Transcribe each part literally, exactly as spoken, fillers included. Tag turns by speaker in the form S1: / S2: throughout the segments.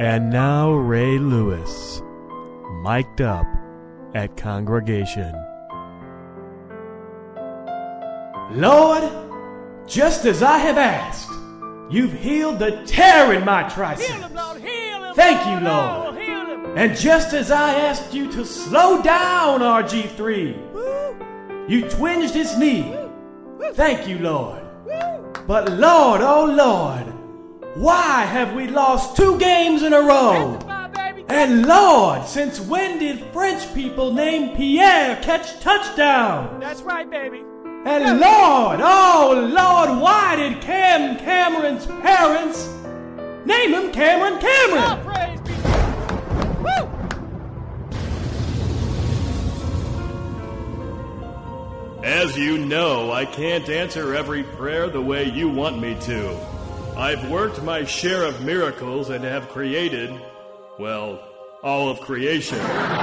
S1: And now Ray Lewis, mic'd up at Congregation.
S2: Lord, just as I have asked, you've healed the tear in my triceps.
S3: Heal him, Lord, heal him.
S2: Thank you,
S3: Lord.
S2: Lord.
S3: Heal him.
S2: And just as I asked you to slow down R G three,
S3: Woo.
S2: you twinged his knee.
S3: Woo.
S2: Thank you, Lord.
S3: Woo.
S2: But Lord, oh Lord, why have we lost two games in a row?
S3: Testify, baby.
S2: And Lord, since when did French people named Pierre catch touchdown?
S3: That's right, baby.
S2: And Lord, oh Lord, why did Cam Cameron's parents name him Cameron
S3: All
S2: Cameron?
S3: praise be to God. Woo.
S4: As you know, I can't answer every prayer the way you want me to. I've worked my share of miracles and have created, well, all of creation.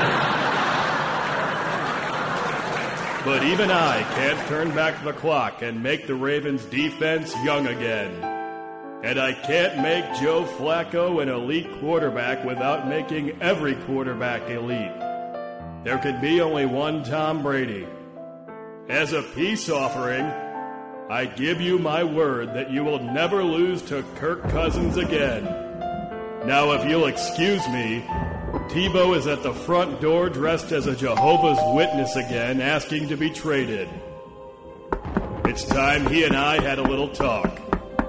S4: But even I can't turn back the clock and make the Ravens' defense young again. And I can't make Joe Flacco an elite quarterback without making every quarterback elite. There could be only one Tom Brady. As a peace offering, I give you my word that you will never lose to Kirk Cousins again. Now, if you'll excuse me, Tebow is at the front door dressed as a Jehovah's Witness again, asking to be traded. It's time he and I had a little talk.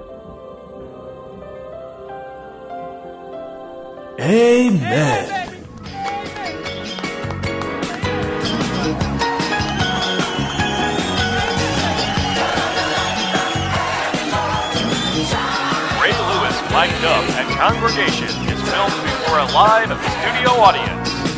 S2: Amen.
S3: Hey, baby.
S5: Ray Lewis mic'd up at Congregation is filmed before a live studio audience.